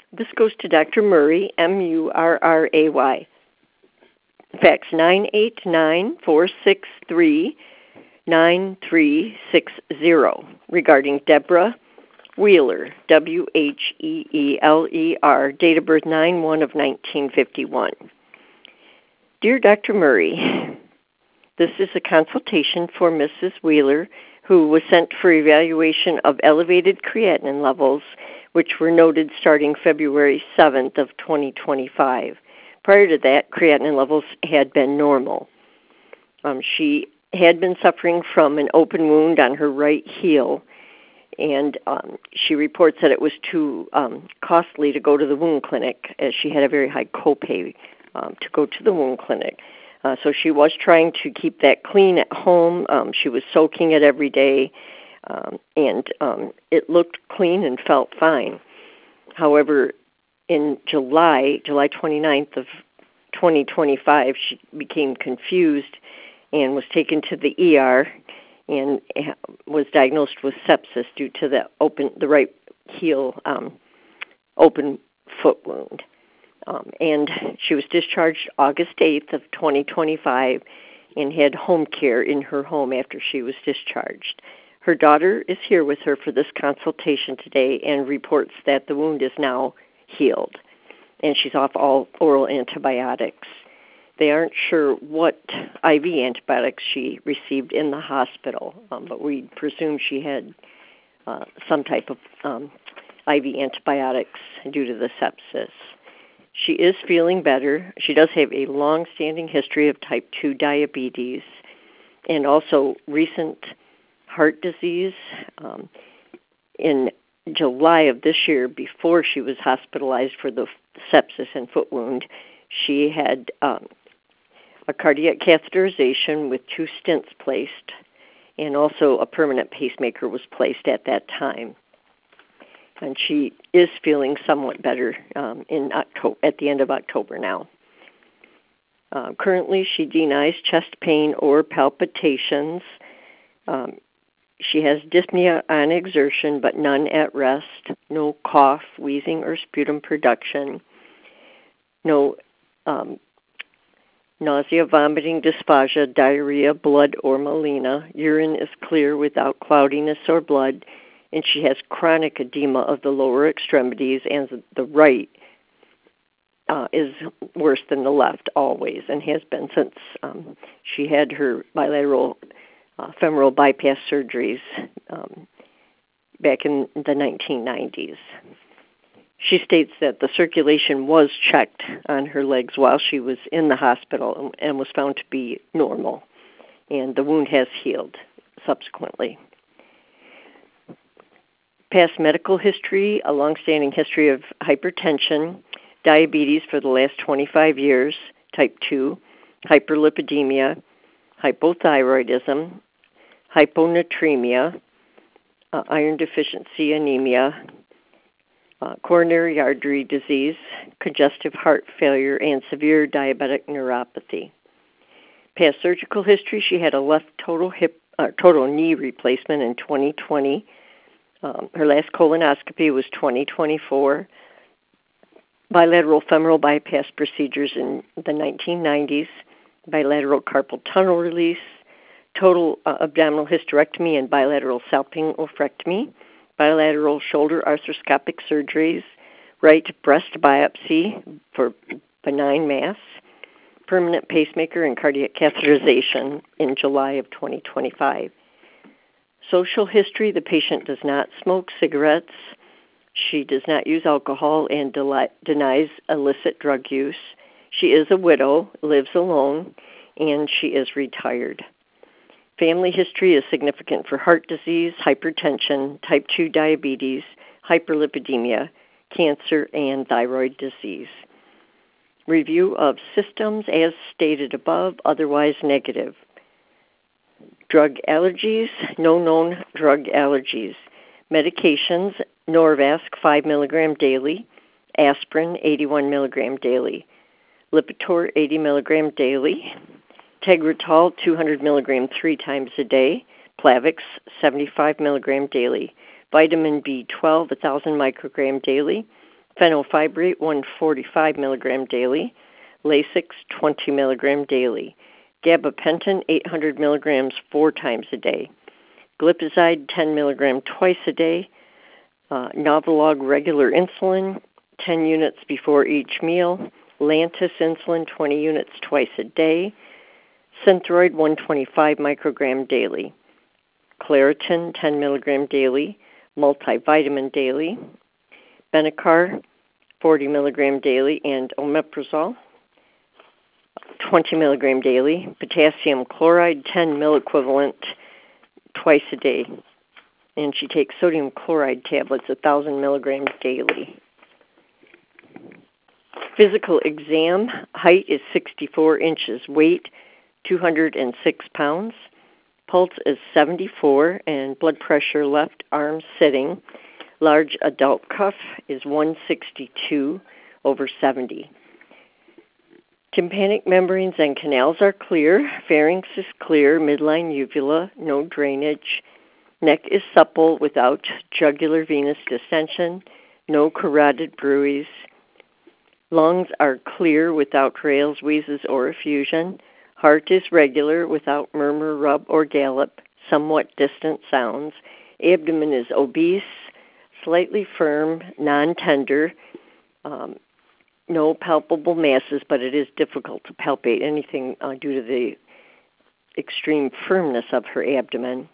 This goes to Dr. Murray, Murray. Fax 989-463-9360 regarding Deborah Wheeler, Wheeler, date of birth 9/1 of 1951. Dear Dr. Murray, this is a consultation for Mrs. Wheeler, who was sent for evaluation of elevated creatinine levels, which were noted starting February 7th of 2025. Prior to that, creatinine levels had been normal. She had been suffering from an open wound on her right heel, and she reports that it was too costly to go to the wound clinic, as she had a very high copay to go to the wound clinic. So she was trying to keep that clean at home. She was soaking it every day, and it looked clean and felt fine. However, in July 29th of 2025, she became confused and was taken to the ER and was diagnosed with sepsis due to the right heel open foot wound. And she was discharged August 8th of 2025 and had home care in her home after she was discharged. Her daughter is here with her for this consultation today and reports that the wound is now healed, and she's off all oral antibiotics. They aren't sure what IV antibiotics she received in the hospital, but we presume she had some type of IV antibiotics due to the sepsis. She is feeling better. She does have a long-standing history of type 2 diabetes and also recent heart disease. In July of this year, before she was hospitalized for the sepsis and foot wound, she had a cardiac catheterization with 2 stents placed, and also a permanent pacemaker was placed at that time. And she is feeling somewhat better at the end of October now. Currently, she denies chest pain or palpitations. She has dyspnea on exertion, but none at rest. No cough, wheezing, or sputum production. No nausea, vomiting, dysphagia, diarrhea, blood, or melena. Urine is clear without cloudiness or blood. And she has chronic edema of the lower extremities, and the right is worse than the left always, and has been since she had her bilateral femoral bypass surgeries back in the 1990s. She states that the circulation was checked on her legs while she was in the hospital and was found to be normal, and the wound has healed subsequently. Past medical history, a long-standing history of hypertension, diabetes for the last 25 years, type 2, hyperlipidemia, hypothyroidism, hyponatremia, iron deficiency anemia, coronary artery disease, congestive heart failure, and severe diabetic neuropathy. Past surgical history, she had a left total knee replacement in 2020. Her last colonoscopy was 2024. Bilateral femoral bypass procedures in the 1990s. Bilateral carpal tunnel release. Total abdominal hysterectomy and bilateral salpingophrectomy. Bilateral shoulder arthroscopic surgeries. Right breast biopsy for benign mass. Permanent pacemaker and cardiac catheterization in July of 2025. Social history, the patient does not smoke cigarettes. She does not use alcohol and denies illicit drug use. She is a widow, lives alone, and she is retired. Family history is significant for heart disease, hypertension, type 2 diabetes, hyperlipidemia, cancer, and thyroid disease. Review of systems as stated above, otherwise negative. Drug allergies, no known drug allergies. Medications, Norvasc 5 milligram daily, aspirin 81 milligram daily, Lipitor 80 milligram daily, Tegretol 200 milligram 3 times a day, Plavix 75 milligram daily, vitamin B12 1,000 microgram daily, Fenofibrate 145 milligram daily. Lasix 20 milligram daily. Gabapentin 800 milligrams 4 times a day. Glipizide 10 milligram twice a day. Novolog regular insulin 10 units before each meal. Lantus insulin 20 units twice a day. Synthroid 125 microgram daily. Claritin 10 milligram daily. Multivitamin daily. Benicar 40 milligram daily, and omeprazole 20 milligram daily. Potassium chloride 10 milliequivalent twice a day. And she takes sodium chloride tablets 1,000 milligrams daily. Physical exam, height is 64 inches, weight 206 pounds. Pulse is 74, and blood pressure left arm sitting. Large adult cuff is 162/70. Tympanic membranes and canals are clear. Pharynx is clear. Midline uvula, no drainage. Neck is supple without jugular venous distension. No carotid bruits. Lungs are clear without rales, wheezes, or effusion. Heart is regular without murmur, rub, or gallop. Somewhat distant sounds. Abdomen is obese, slightly firm, non-tender. No palpable masses, but it is difficult to palpate anything due to the extreme firmness of her abdomen.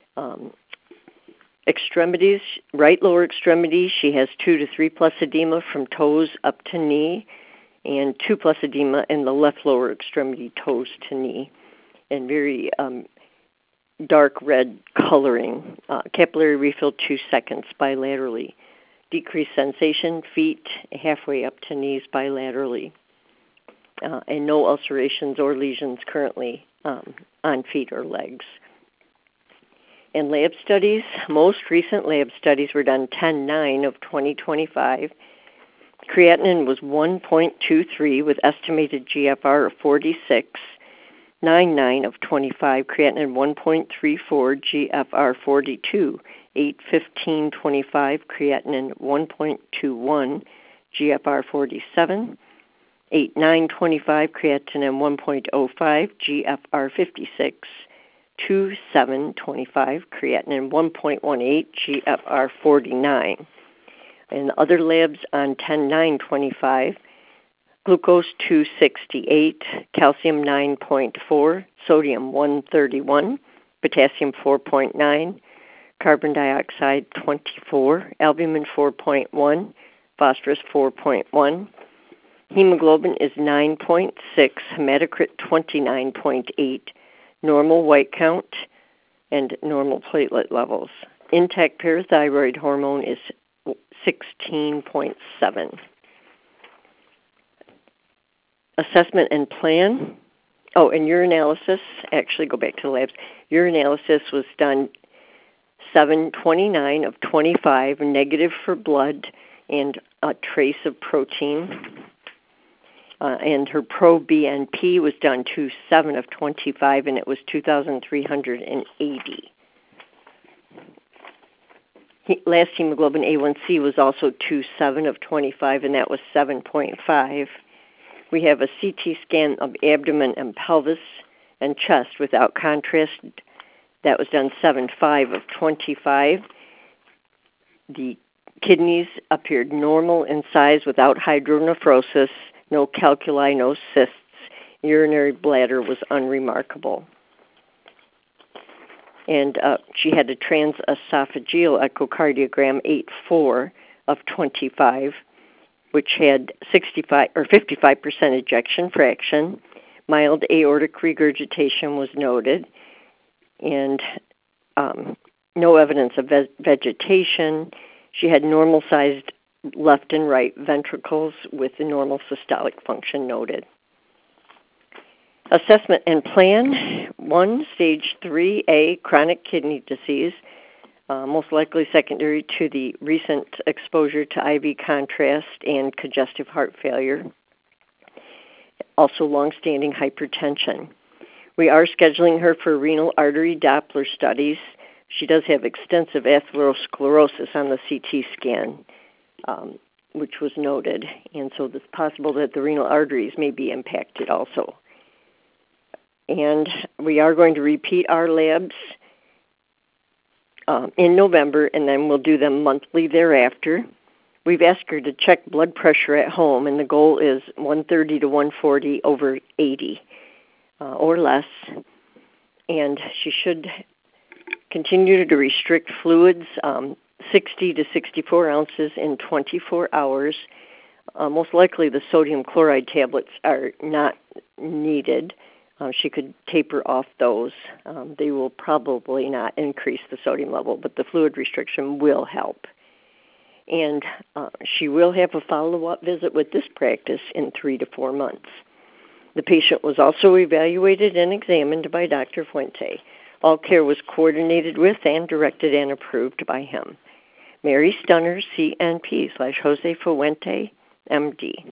Extremities, right lower extremity, she has 2 to 3 plus edema from toes up to knee, and 2 plus edema in the left lower extremity, toes to knee, and very dark red coloring. Capillary refill 2 seconds bilaterally. Decreased sensation, feet halfway up to knees bilaterally. And no ulcerations or lesions currently on feet or legs. And lab studies, most recent lab studies were done 10/9 of 2025. Creatinine was 1.23 with estimated GFR of 46. 9/9 of 25, creatinine 1.34, GFR 42. 8/15/25, creatinine 1.21, GFR 47. 8/9/25, creatinine 1.05, GFR 56. 2/7/25, creatinine 1.18, GFR 49. And other labs on 10/9/25, glucose 268, calcium 9.4, sodium 131, potassium 4.9, carbon dioxide 24, albumin 4.1, phosphorus 4.1. Hemoglobin is 9.6, hematocrit 29.8, normal white count, and normal platelet levels. Intact parathyroid hormone is 16.7. Assessment and plan. Oh, and urinalysis. Actually, go back to the labs. Urinalysis was done 7/29 of 25, negative for blood and a trace of protein. And her pro-BNP was done 2/7 of 25, and it was 2,380. Last hemoglobin A1C was also 2/7 of 25, and that was 7.5. We have a CT scan of abdomen and pelvis and chest without contrast. That was done 7/5 of 25. The kidneys appeared normal in size without hydronephrosis, no calculi, no cysts. Urinary bladder was unremarkable. And she had a transesophageal echocardiogram 8/4 of 25, which had 55% ejection fraction. Mild aortic regurgitation was noted, and no evidence of vegetation. She had normal-sized left and right ventricles with the normal systolic function noted. Assessment and plan. 1, stage 3A, chronic kidney disease, most likely secondary to the recent exposure to IV contrast and congestive heart failure. Also long-standing hypertension. We are scheduling her for renal artery Doppler studies. She does have extensive atherosclerosis on the CT scan. which was noted, and so it's possible that the renal arteries may be impacted also. And we are going to repeat our labs in November, and then we'll do them monthly thereafter. We've asked her to check blood pressure at home, and the goal is 130 to 140 over 80 or less. And she should continue to restrict fluids, 60 to 64 ounces in 24 hours. Most likely the sodium chloride tablets are not needed. She could taper off those. They will probably not increase the sodium level, but the fluid restriction will help. And she will have a follow-up visit with this practice in 3 to 4 months. The patient was also evaluated and examined by Dr. Fuente. All care was coordinated with and directed and approved by him. Mary Stunner, CNP /Jose Fuente, MD.